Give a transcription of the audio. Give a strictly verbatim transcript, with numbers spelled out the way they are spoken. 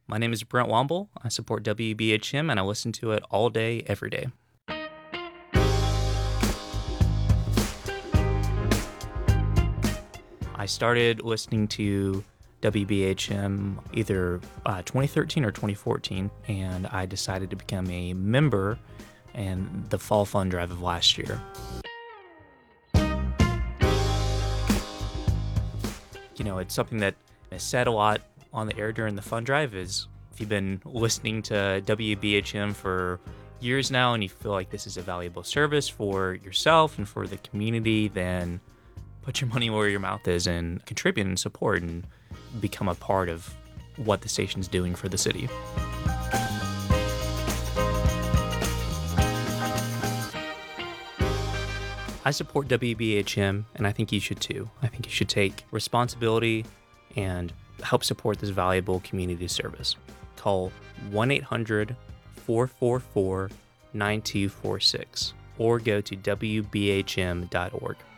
My name is Brent Womble. I support W B H M and I listen to it all day, every day. I started listening to W B H M either uh, twenty thirteen or twenty fourteen, and I decided to become a member in the fall fund drive of last year. You know, it's something that is said a lot on the air during the fund drive is if you've been listening to W B H M for years now and you feel like this is a valuable service for yourself and for the community, then put your money where your mouth is and contribute and support and become a part of what the station's doing for the city. I support W B H M, and I think you should too. I think you should take responsibility and help support this valuable community service. Call one eight hundred, four four four, nine two four six or go to W B H M dot org.